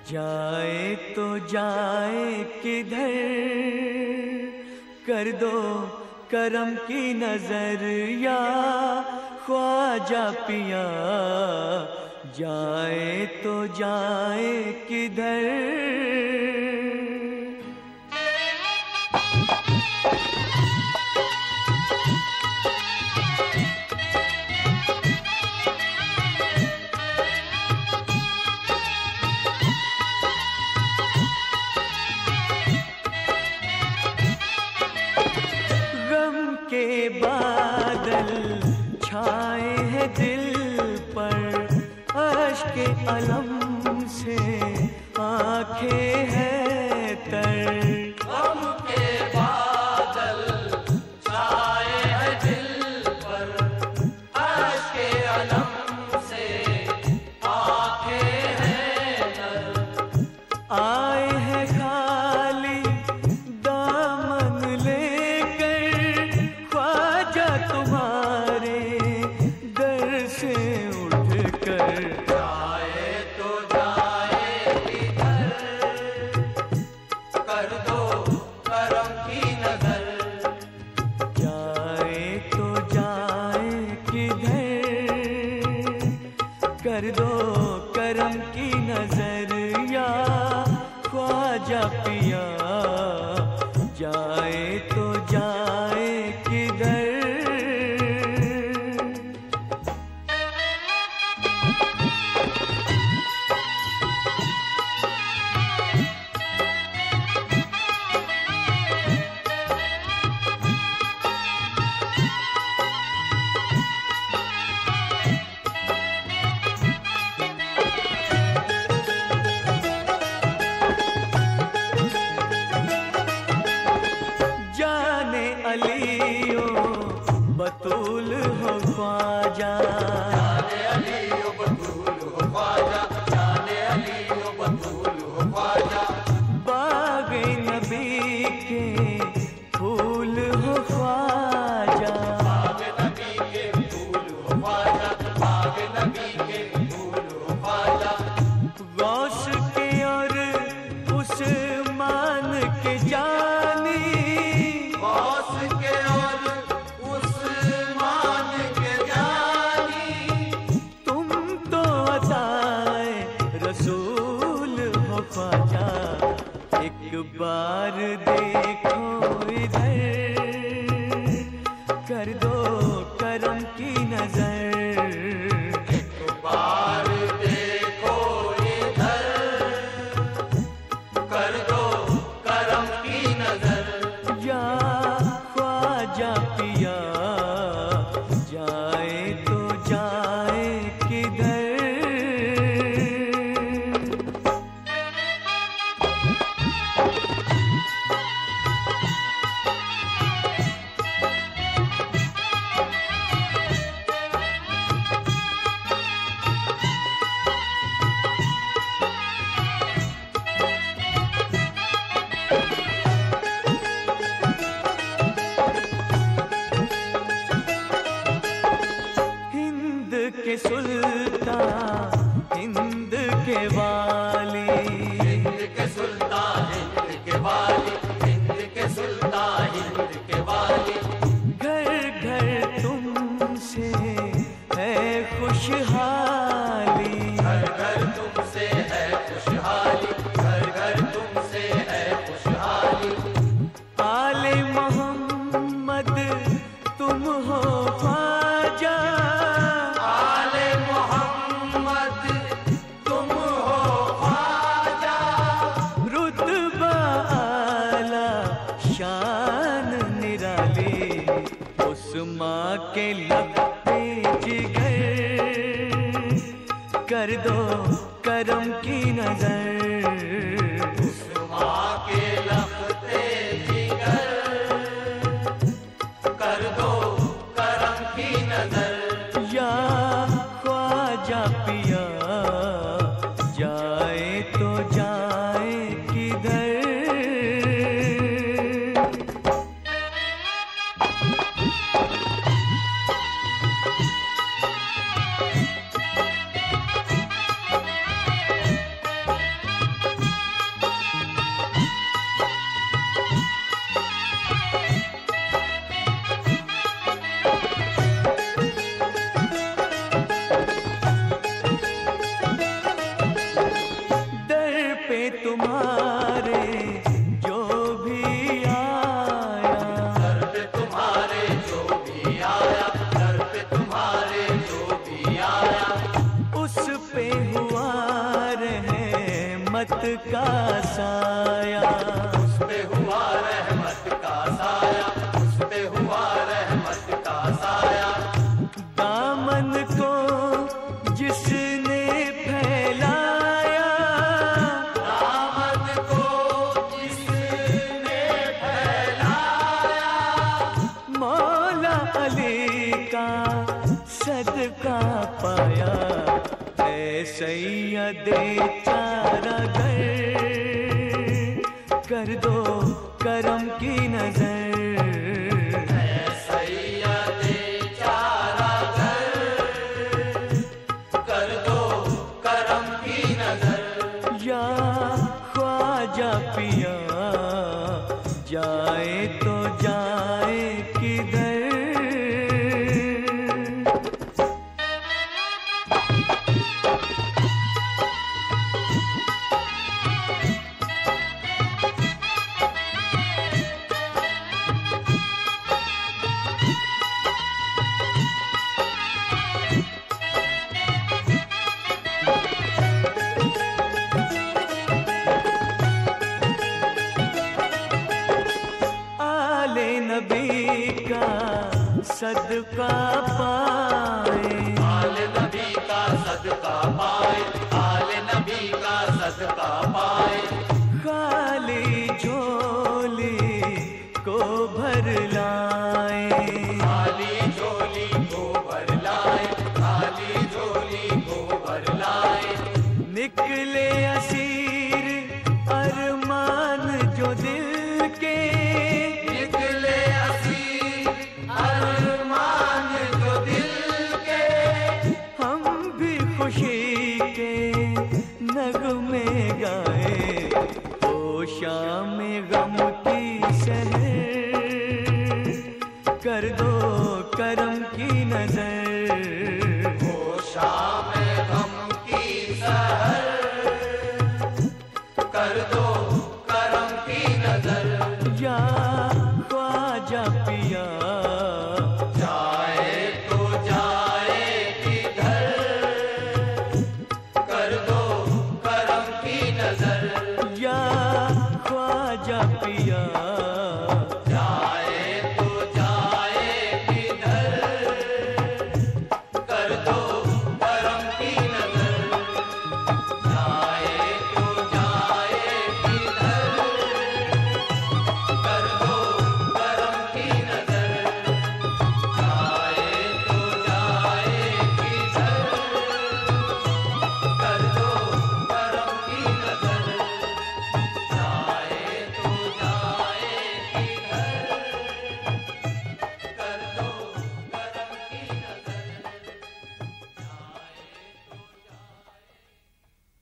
जाए तो जाए किधर, कर दो करम की नजर या ख्वाजा पिया। जाए तो जाए किधर। के बादल छाए हैं दिल पर, अश्क अलम से आंखें हैं तर। गम के बादल छाए हैं दिल पर, अश्क अलम से आंखें हैं तर। आए हैं खाली दामन लेकर, ख्वाजा तुम्हारे दर से उठकर। जाए तो जाए किधर, कर दो करम की नजर। जाए तो जाए किधर, कर दो करम की नजर या ख्वाजा पिया। जाए तो जाए किधर। जाने अलियो बतूल हो ख्वाजा, जाने अलियो बतूल हो ख्वाजा, जाने अलियो बतूल हो ख्वाजा। बाग़े नबी के फूल हो ख्वाजा, बाग़ नबी के फूल हो ख्वाजा, बाग़ नबी के फूल हो ख्वाजा। गौस के और उस्मान के जानी, गौस के और उस्मान के जानी। तुम तो अताए रसूल हो ख्वाजा। एक बार देखो इधर, कर दो करम की नजर। बार देखो इधर, कर दो करम की नजर। या ख्वाजा पिया, जाए तो जाए किधर। हिंद के सुल्तान, हिंद के वाली, हिंद के सुल्तान, हिंद के वाली, हिंद के सुल्तान, हिंद के वाली। घर घर तुमसे है खुशहाली, घर घर तुमसे है खुशहाली, घर घर तुमसे है खुशहाली। आले मोहम्मद तुम हो ख्वाजा, आले मोहम्मद तुम हो ख्वाजा। रुतबा आला शान निराली, उस माँ के लब पे जिगर। कर दो करम की नजर। माँ के लफ्ते जिगर, कर दो करम की नजर। या ख्वाजा पिया, जाए तो जाए किधर। रहमत का साया, उस पे हुआ रहमत का साया, उस पे हुआ रहमत का साया। दामन को जिसने फैलाया, दामन को जिसने फैलाया, मौला अली का सदका पाया। ऐ सैयदे चारा घर, कर दो करम की नजर। सैयदे चारा घर, कर दो करम की नजर। या ख्वाजा पिया, जाए तो जाए किधर। नबी का सदका पाए, आले नबी का सदका पाए, आले नबी का सदका पाए। खाली झोली को भर लाए, खाली झोली को भर लाए, खाली झोली को भर लाए। निकले असीर अरमान जो दिल के, निकले असीर अरमान जो दिल के। हम भी खुशी के नगमे गाए। ओ शाम गम की सहर, कर दो करम की नजर। ओ शाम गम की सहर, कर दो करम की नजर। या ख्वाजा पिया, जाए तो जाए किधर, कर दो करम की नजर। या ख्वाजा पिया।